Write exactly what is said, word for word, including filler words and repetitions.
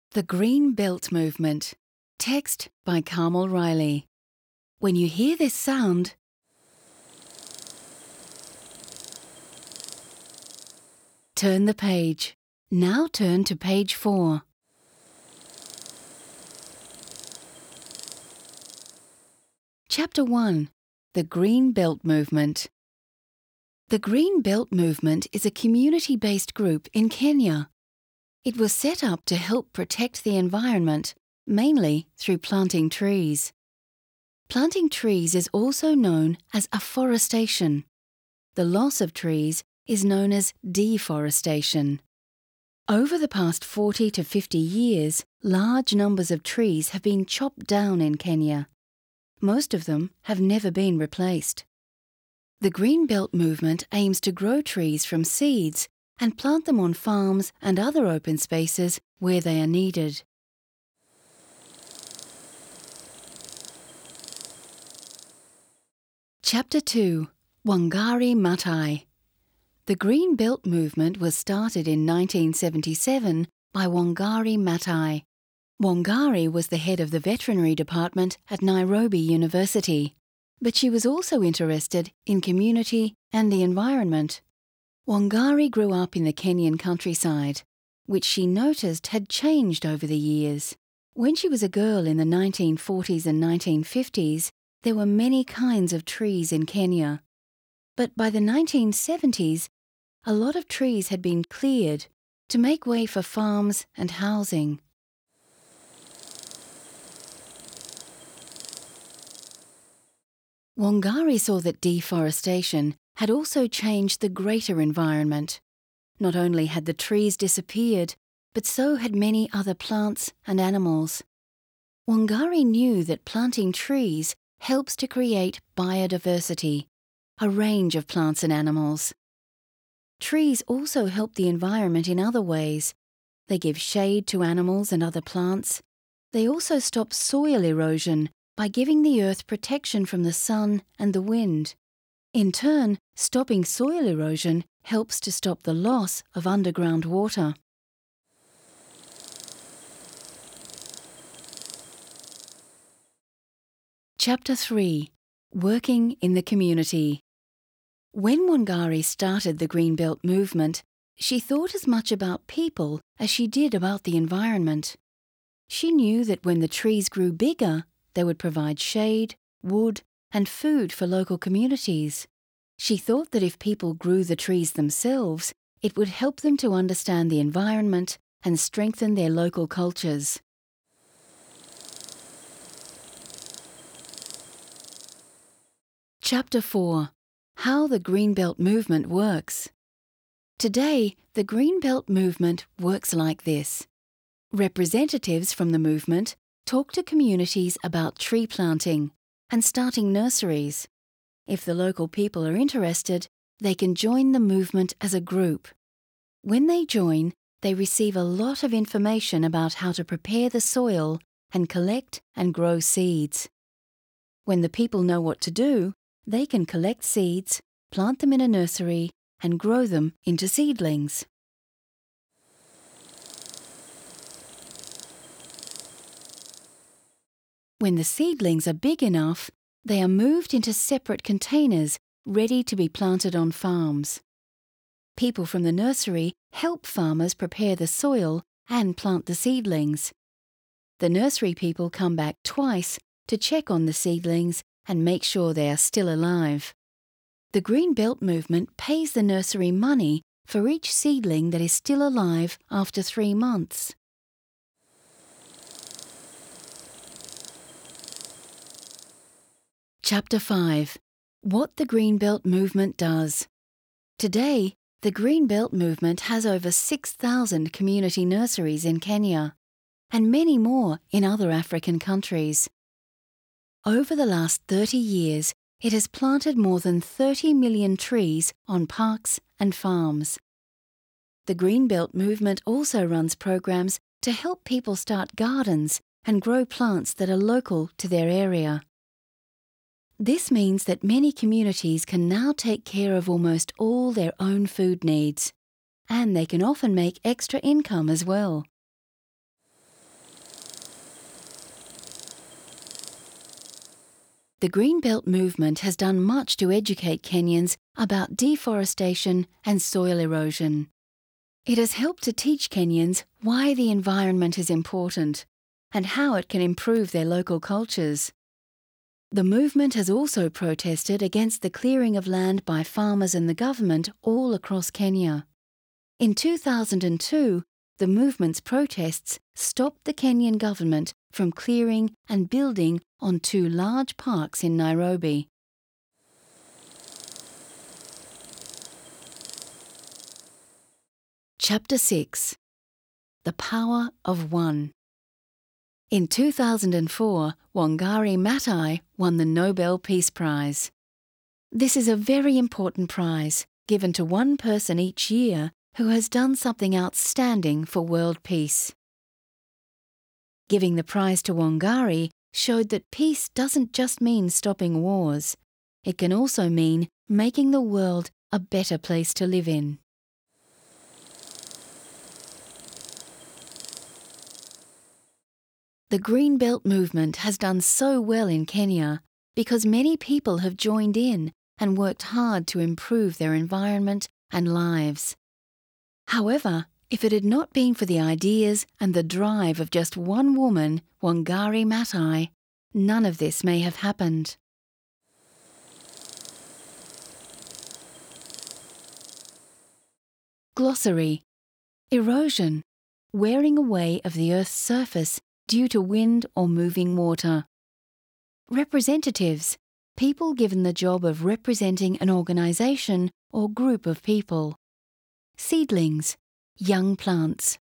The Green Belt Movement. Text by Carmel Riley. When you hear this sound, turn the page. Now turn to page four. Chapter one. The Green Belt Movement. The Green Belt Movement is a community-based group in Kenya. It was set up to help protect the environment, mainly through planting trees. Planting trees is also known as afforestation. The loss of trees is known as deforestation. Over the past forty to fifty years, large numbers of trees have been chopped down in Kenya. Most of them have never been replaced. The Green Belt Movement aims to grow trees from seeds and plant them on farms and other open spaces where they are needed. Chapter two. Wangari Maathai. The Green Belt Movement was started in nineteen seventy-seven by Wangari Maathai. Wangari was the head of the veterinary department at Nairobi University, but she was also interested in community and the environment. Wangari grew up in the Kenyan countryside, which she noticed had changed over the years. When she was a girl in the nineteen forties and nineteen fifties, there were many kinds of trees in Kenya. But by the nineteen seventies, a lot of trees had been cleared to make way for farms and housing. Wangari saw that deforestation had also changed the greater environment. Not only had the trees disappeared, but so had many other plants and animals. Wangari knew that planting trees helps to create biodiversity, a range of plants and animals. Trees also help the environment in other ways. They give shade to animals and other plants. They also stop soil erosion by giving the earth protection from the sun and the wind. In turn, stopping soil erosion helps to stop the loss of underground water. Chapter three. Working in the Community. When Wangari started the Green Belt Movement, she thought as much about people as she did about the environment. She knew that when the trees grew bigger, they would provide shade, wood, and food for local communities. She thought that if people grew the trees themselves, it would help them to understand the environment and strengthen their local cultures. Chapter four. How the Green Belt Movement works. Today, the Green Belt Movement works like this. Representatives from the movement talk to communities about tree planting and starting nurseries. If the local people are interested, they can join the movement as a group. When they join, they receive a lot of information about how to prepare the soil and collect and grow seeds. When the people know what to do, they can collect seeds, plant them in a nursery, and grow them into seedlings. When the seedlings are big enough, they are moved into separate containers ready to be planted on farms. People from the nursery help farmers prepare the soil and plant the seedlings. The nursery people come back twice to check on the seedlings and make sure they are still alive. The Green Belt Movement pays the nursery money for each seedling that is still alive after three months. Chapter five. What the Green Belt Movement does. Today, the Green Belt Movement has over six thousand community nurseries in Kenya, and many more in other African countries. Over the last thirty years, it has planted more than thirty million trees on parks and farms. The Green Belt Movement also runs programs to help people start gardens and grow plants that are local to their area. This means that many communities can now take care of almost all their own food needs, and they can often make extra income as well. The Green Belt movement has done much to educate Kenyans about deforestation and soil erosion. It has helped to teach Kenyans why the environment is important and how it can improve their local cultures. The movement has also protested against the clearing of land by farmers and the government all across Kenya. In two thousand two, the movement's protests stopped the Kenyan government from clearing and building on two large parks in Nairobi. Chapter six. The Power of One. In two thousand four, Wangari Maathai won the Nobel Peace Prize. This is a very important prize given to one person each year who has done something outstanding for world peace. Giving the prize to Wangari showed that peace doesn't just mean stopping wars. It can also mean making the world a better place to live in. The Green Belt movement has done so well in Kenya because many people have joined in and worked hard to improve their environment and lives. However, if it had not been for the ideas and the drive of just one woman, Wangari Maathai, none of this may have happened. Glossary. Erosion. Wearing away of the Earth's surface due to wind or moving water. Representatives. People given the job of representing an organisation or group of people. Seedlings. Young plants.